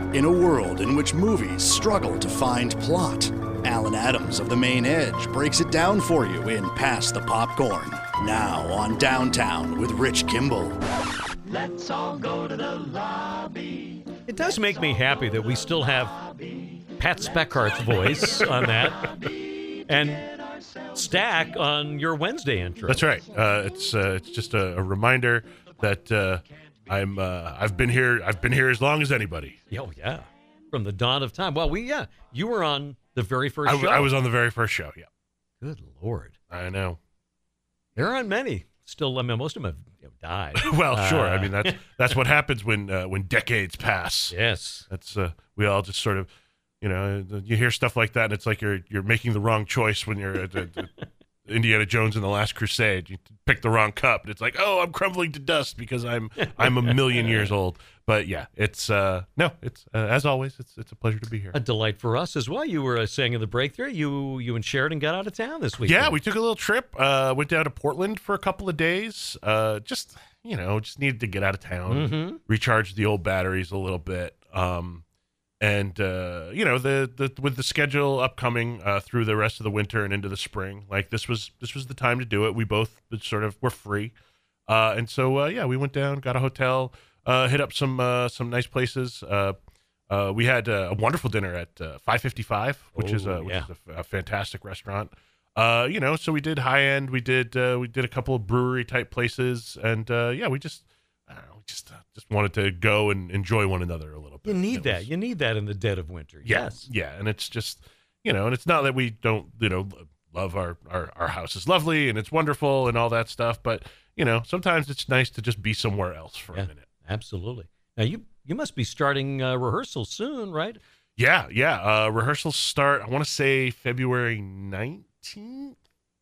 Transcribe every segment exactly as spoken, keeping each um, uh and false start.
In a world in which movies struggle to find plot, Alan Adams of The Main Edge breaks it down for you in Pass the Popcorn. Now on Downtown with Rich Kimball. Let's all go to the lobby. It does make me happy that we still have Pat Speckhart's voice on that and Stack on your Wednesday intro. That's right. Uh, it's uh, it's just a, a reminder that uh, I'm uh, I've been here I've been here as long as anybody. Oh yeah, from the dawn of time. Well, we yeah, you were on the very first I, show. I was on the very first show. Yeah. Good Lord. I know. There aren't many. Still, I mean, most of them have you know, died. Well, uh, sure. I mean, that's that's what happens when uh, when decades pass. Yes. That's uh, we all just sort of, you know, you hear stuff like that, and it's like you're you're making the wrong choice when you're at, at, at Indiana Jones and the Last Crusade. You pick the wrong cup, and it's like, oh, I'm crumbling to dust because I'm I'm a million years old. But yeah, it's uh, no, it's uh, as always, it's it's a pleasure to be here. A delight for us as well. You were uh, saying in the breakthrough, you you and Sheridan got out of town this weekend. Yeah, we took a little trip. Uh, went down to Portland for a couple of days. Uh, just you know, just needed to get out of town, mm-hmm. recharge the old batteries a little bit. Um, and uh, you know, the the with the schedule upcoming uh, through the rest of the winter and into the spring, like this was this was the time to do it. We both sort of were free, uh, and so uh, yeah, we went down, got a hotel. Uh, hit up some uh, some nice places. Uh, uh, we had uh, a wonderful dinner at uh, five fifty-five, which oh, is a which yeah. is a, a fantastic restaurant. Uh, you know, so we did high end. We did uh, we did a couple of brewery type places, and uh, yeah, we just I don't know, just uh, just wanted to go and enjoy one another a little bit. You need It that. was- You need that in the dead of winter. yeah, Yes. yeah, and it's just you know, and it's not that we don't you know love our our our house is lovely and it's wonderful and all that stuff, but you know, sometimes it's nice to just be somewhere else for Yeah. a minute. Absolutely. Now you you must be starting uh, rehearsal soon, right? Yeah, yeah. Uh, rehearsals start, I want to say February nineteenth.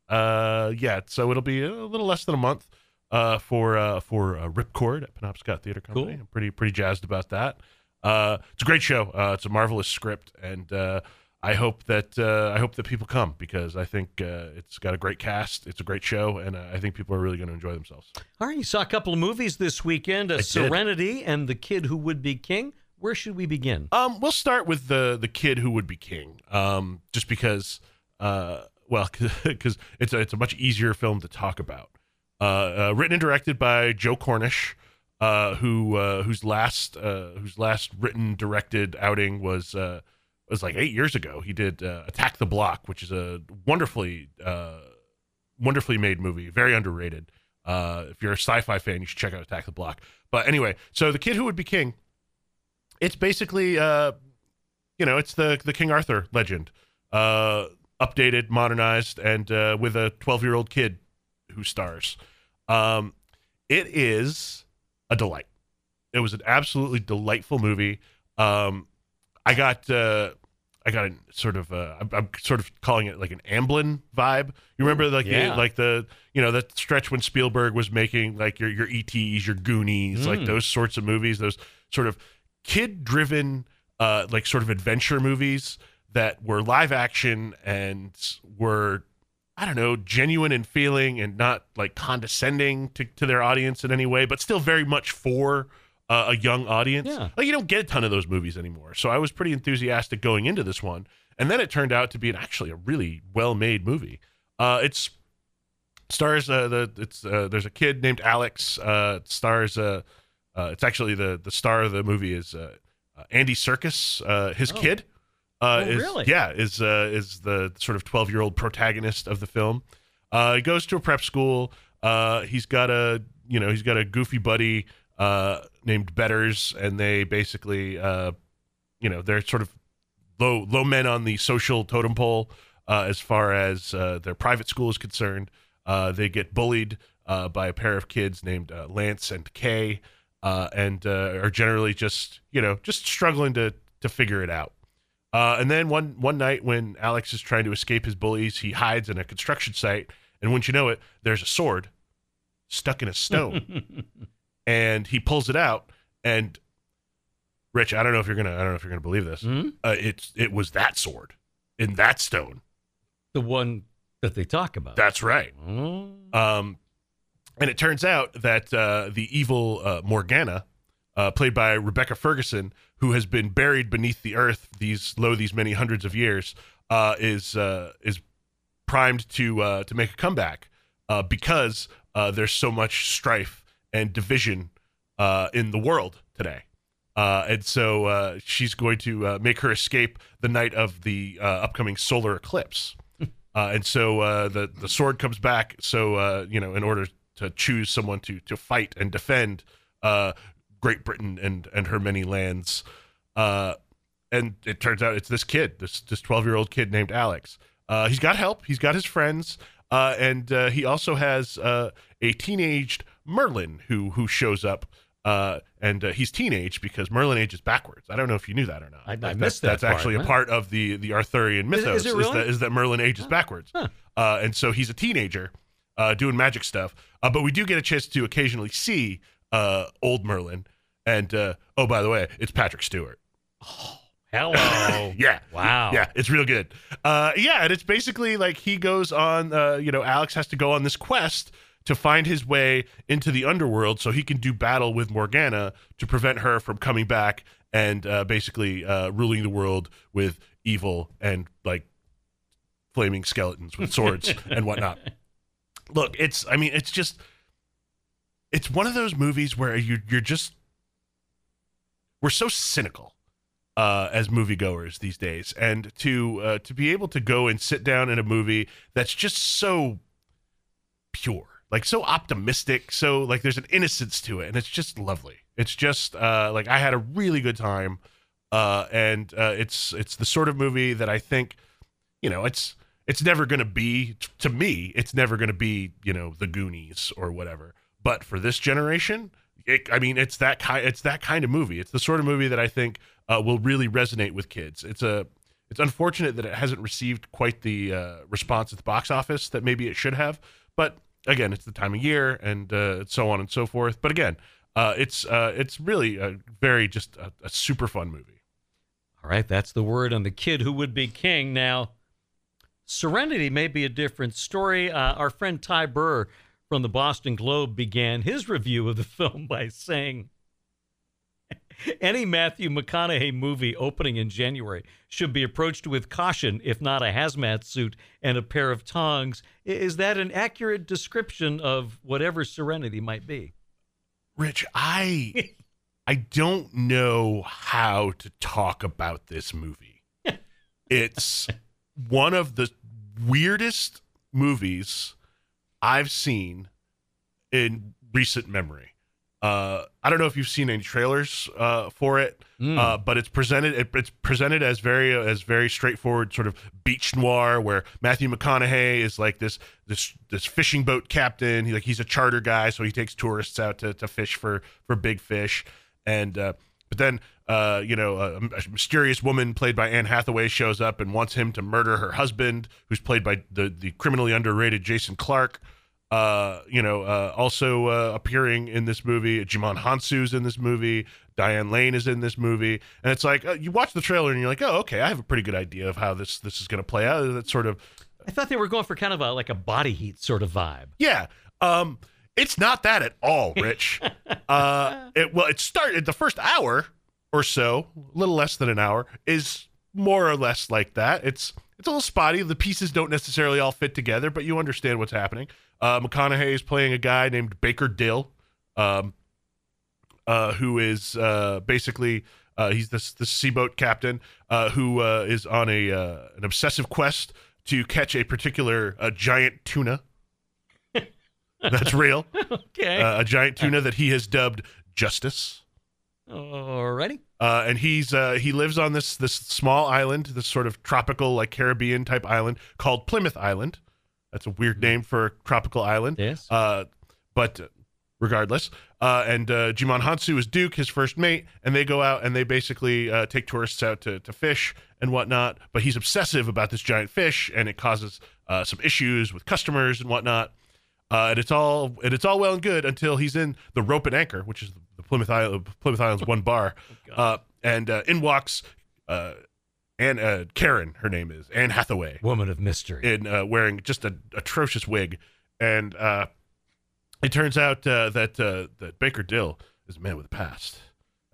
Uh, yeah, so it'll be a little less than a month uh, for uh, for uh, Ripcord at Penobscot Theater Company. Cool. I'm pretty pretty jazzed about that. Uh, it's a great show. Uh, it's a marvelous script, and uh, I hope that uh, I hope that people come because I think uh, it's got a great cast. It's a great show, and uh, I think people are really going to enjoy themselves. All right, you saw a couple of movies this weekend, uh, I did. Serenity and The Kid Who Would Be King. Where should we begin? Um, we'll start with the the Kid Who Would Be King. Um, just because, uh, well, because it's a, it's a much easier film to talk about. Uh, uh, written and directed by Joe Cornish, uh, who uh, whose last uh, whose last written directed outing was uh, was like eight years ago. He did uh, Attack the Block, which is a wonderfully uh, wonderfully made movie, very underrated. Uh, if you're a sci-fi fan, you should check out Attack the Block. But anyway, so The Kid Who Would Be King. It's basically, uh, you know, it's the the King Arthur legend, uh, updated, modernized, and uh, with a twelve-year-old kid who stars. Um, it is a delight. It was an absolutely delightful movie. Um, I got, uh, I got a sort of, uh, I'm, I'm sort of calling it like an Amblin vibe. You remember, like, Yeah. the, like the, you know, that stretch when Spielberg was making like your your E Ts, your Goonies, Mm. like those sorts of movies, those sort of kid-driven, uh, like sort of adventure movies that were live action and were, I don't know, genuine in feeling and not like condescending to, to their audience in any way, but still very much for uh, a young audience. Yeah. Like you don't get a ton of those movies anymore. So I was pretty enthusiastic going into this one. And then it turned out to be an, actually a really well-made movie. Uh, it's stars, uh, the it's uh, there's a kid named Alex, uh, it stars, uh, Uh, it's actually the the star of the movie is uh, uh, Andy Serkis. Uh, his Oh. kid, uh, Oh, is really? yeah, is uh, is the sort of twelve year old protagonist of the film. Uh, he goes to a prep school. Uh, he's got a you know he's got a goofy buddy uh, named Betters, and they basically uh, you know they're sort of low low men on the social totem pole uh, as far as uh, their private school is concerned. Uh, they get bullied uh, by a pair of kids named uh, Lance and Kay. Uh, and uh, are generally just, you know, just struggling to to figure it out. Uh, and then one one night when Alex is trying to escape his bullies, he hides in a construction site, and wouldn't you know it, there's a sword stuck in a stone, and he pulls it out. And Rich, I don't know if you're gonna, I don't know if you're gonna believe this. Hmm? Uh, it's it was that sword in that stone. The one that they talk about. That's right. Oh. Um, and it turns out that uh, the evil uh, Morgana uh, played by Rebecca Ferguson, who has been buried beneath the earth these lo these many hundreds of years, uh, is uh, is primed to uh, to make a comeback uh, because uh, there's so much strife and division uh, in the world today. Uh, and so uh, she's going to uh, make her escape the night of the uh, upcoming solar eclipse. Uh, and so uh, the the sword comes back. So uh, you know, in order to choose someone to to fight and defend uh, Great Britain and and her many lands, uh, and it turns out it's this kid, this this twelve year old kid named Alex. Uh, he's got help. He's got his friends, uh, and uh, he also has uh, a teenaged Merlin who who shows up. Uh, and uh, he's teenage because Merlin ages backwards. I don't know if you knew that or not. I, I Like, missed that's, that. That's part, actually huh? a part of the the Arthurian mythos. Is it really? that, is that Merlin ages backwards. Huh. Uh, and so he's a teenager uh, doing magic stuff. Uh, but we do get a chance to occasionally see uh, old Merlin. And uh, oh, by the way, it's Patrick Stewart. Hello. Yeah. Wow. Yeah, it's real good. Uh, yeah, and it's basically like he goes on, uh, you know, Alex has to go on this quest to find his way into the underworld so he can do battle with Morgana to prevent her from coming back and uh, basically uh, ruling the world with evil and like flaming skeletons with swords and whatnot. Look, it's, I mean, it's just, it's one of those movies where you, you're just, we're so cynical uh, as moviegoers these days. And to, uh, to be able to go and sit down in a movie that's just so pure, like so optimistic, so like there's an innocence to it, and it's just lovely. It's just uh, like I had a really good time, uh, and uh, it's it's the sort of movie that I think, you know, it's it's never going to be, to me, it's never going to be, you know, The Goonies or whatever. But for this generation, it, I mean, it's that kind it's that kind of movie. It's the sort of movie that I think uh, will really resonate with kids. It's a it's unfortunate that it hasn't received quite the uh, response at the box office that maybe it should have, but again, it's the time of year and uh, so on and so forth. But again, uh, it's uh, it's really a very just a, a super fun movie. All right, that's the word on the kid who would be king. Now, Serenity may be a different story. Uh, our friend Ty Burr from the Boston Globe began his review of the film by saying, any Matthew McConaughey movie opening in January should be approached with caution, if not a hazmat suit and a pair of tongs. Is that an accurate description of whatever Serenity might be? Rich, I I don't know how to talk about this movie. It's one of the weirdest movies I've seen in recent memory. Uh, I don't know if you've seen any trailers uh, for it, mm. uh, but it's presented it, it's presented as very as very straightforward sort of beach noir, where Matthew McConaughey is like this this this fishing boat captain. He like he's a charter guy, so he takes tourists out to, to fish for for big fish. And uh, but then uh, you know a, a mysterious woman played by Anne Hathaway shows up and wants him to murder her husband, who's played by the the criminally underrated Jason Clarke. Uh, you know, uh, also uh, appearing in this movie, Jimon Hansu's in this movie, Diane Lane is in this movie, and it's like uh, you watch the trailer and you're like, oh, okay, I have a pretty good idea of how this this is going to play out. That sort of, I thought they were going for kind of a like a Body Heat sort of vibe. Yeah, um, it's not that at all, Rich. uh, it, well, it started the first hour or so, a little less than an hour, is more or less like that. It's it's a little spotty. The pieces don't necessarily all fit together, but you understand what's happening. Uh, McConaughey is playing a guy named Baker Dill, um, uh, who is uh, basically uh, he's this this seaboat captain uh, who uh, is on a uh, an obsessive quest to catch a particular uh, giant tuna. That's real. Okay, uh, a giant tuna that he has dubbed Justice. Alrighty. Uh, and he's uh, he lives on this this small island, this sort of tropical like Caribbean type island called Plymouth Island. That's a weird name for a tropical island. Yes. Uh, but regardless, uh, and uh, Jimon Hansu is Duke, his first mate, and they go out and they basically uh, take tourists out to, to fish and whatnot. But he's obsessive about this giant fish, and it causes uh, some issues with customers and whatnot. Uh, and it's all and it's all well and good until he's in the Rope and Anchor, which is the Plymouth Island, Plymouth Island's one bar, oh, uh, and uh, in walks. Uh, And uh, Karen, her name is Anne Hathaway, woman of mystery, in uh, wearing just an atrocious wig, and uh, it turns out uh, that uh, that Baker Dill is a man with a past,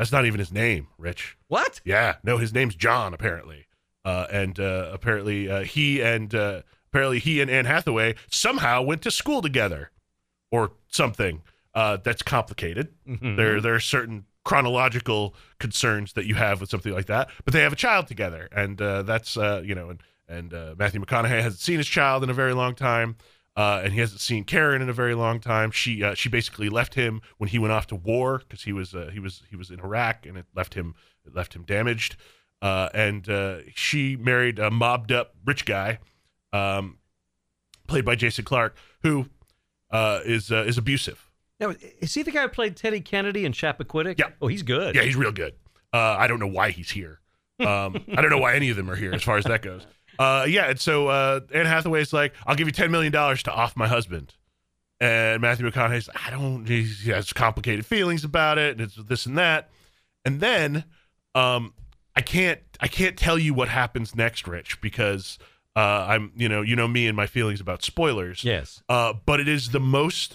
That's not even his name, Rich. What? Yeah, no, his name's John apparently, uh, and uh, apparently uh, he and uh, apparently he and Anne Hathaway somehow went to school together, or something. Uh, that's complicated. Mm-hmm. There, there are certain chronological concerns that you have with something like that, but they have a child together, and uh, that's uh, you know, and and uh, Matthew McConaughey hasn't seen his child in a very long time. Uh, and he hasn't seen Karen in a very long time. She uh, she basically left him when he went off to war because he was uh, he was he was in Iraq, and it left him it left him damaged. Uh, and uh, she married a mobbed up rich guy, um, played by Jason Clarke, who uh, is uh, is abusive. Now, is he the guy who played Teddy Kennedy in Chappaquiddick? Yeah. Oh, he's good. Yeah, he's real good. Uh, I don't know why he's here. Um, I don't know why any of them are here as far as that goes. Uh, yeah, and so uh, Anne Hathaway's like, I'll give you ten million dollars to off my husband. And Matthew McConaughey's, I don't, he has complicated feelings about it, and it's this and that. And then um, I can't, I can't tell you what happens next, Rich, because uh, I'm, you know, you know me and my feelings about spoilers. Yes. Uh, but it is the most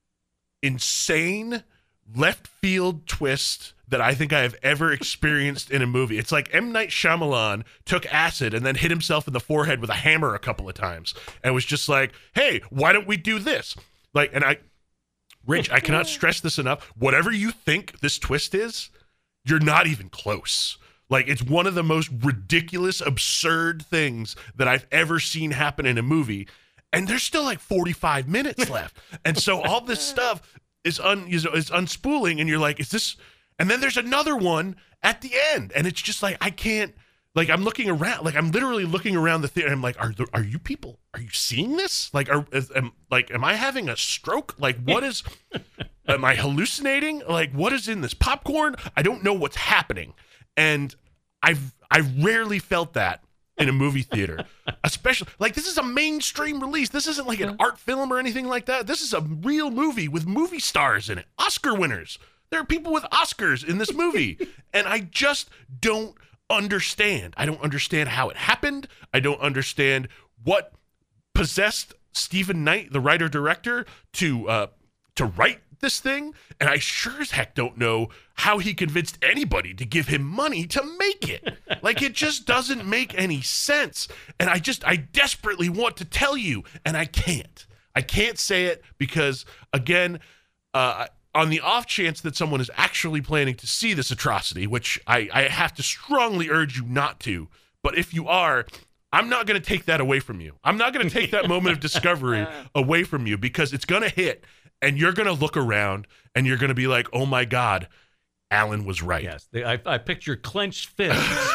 insane left field twist that I think I have ever experienced in a movie. It's like M. Night Shyamalan took acid and then hit himself in the forehead with a hammer a couple of times and was just like, hey, why don't we do this? Like, and I, Rich, I cannot stress this enough. Whatever you think this twist is, you're not even close. Like, it's one of the most ridiculous, absurd things that I've ever seen happen in a movie. And there's still like forty-five minutes left. And so all this stuff is un is, is unspooling, and you're like, is this? And then there's another one at the end, and it's just like, I can't, like, I'm looking around, like, I'm literally looking around the theater, and I'm like, are there, are you people, are you seeing this? Like, are, is, am, like, am I having a stroke? Like, what is, am I hallucinating? Like, what is in this popcorn? I don't know what's happening. And I've, I've rarely felt that in a movie theater, especially, like, this is a mainstream release. This isn't like an art film or anything like that. This is a real movie with movie stars in it, Oscar winners. There are people with Oscars in this movie, and I just don't understand. I don't understand how it happened. I don't understand what possessed Stephen Knight, the writer-director, to uh, to write this thing, and I sure as heck don't know how he convinced anybody to give him money to make it. Like, it just doesn't make any sense, and I just, I desperately want to tell you, and I can't. I can't say it because, again, uh, on the off chance that someone is actually planning to see this atrocity, which I, I have to strongly urge you not to, but if you are, I'm not going to take that away from you. I'm not going to take that moment of discovery away from you, because it's going to hit, and you're going to look around, and you're going to be like, oh my God, Alan was right. Yes, they, I, I picture clenched fists.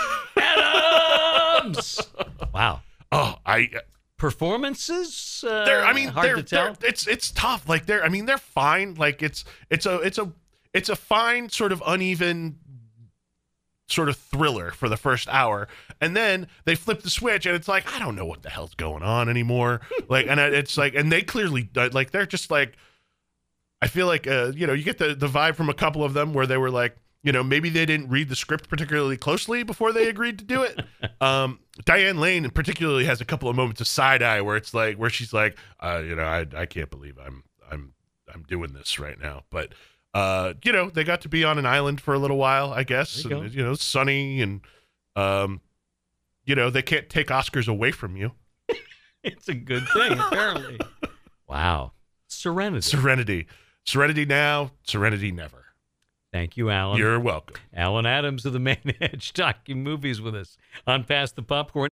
Adams! Wow. Oh, I... Performances? Uh, They're, I mean, hard they're, to tell. they're, it's it's tough. Like, they're, I mean, they're fine. Like, it's it's a it's a it's a fine sort of uneven sort of thriller for the first hour, and then they flip the switch, and it's like, I don't know what the hell's going on anymore. Like, and it's like, and they clearly, like, they're just like, I feel like, uh, you know, you get the the vibe from a couple of them where they were like, you know, maybe they didn't read the script particularly closely before they agreed to do it. Um, Diane Lane particularly has a couple of moments of side eye where it's like, where she's like, uh, you know, I I can't believe I'm I'm I'm doing this right now. But uh, you know, they got to be on an island for a little while, I guess. You And, you know, sunny, and um, you know, they can't take Oscars away from you. It's a good thing, apparently. Wow. Serenity. Serenity, Serenity now, Serenity never. Thank you, Alan. You're welcome. Alan Adams of the Main Edge, talking movies with us on Pass the Popcorn.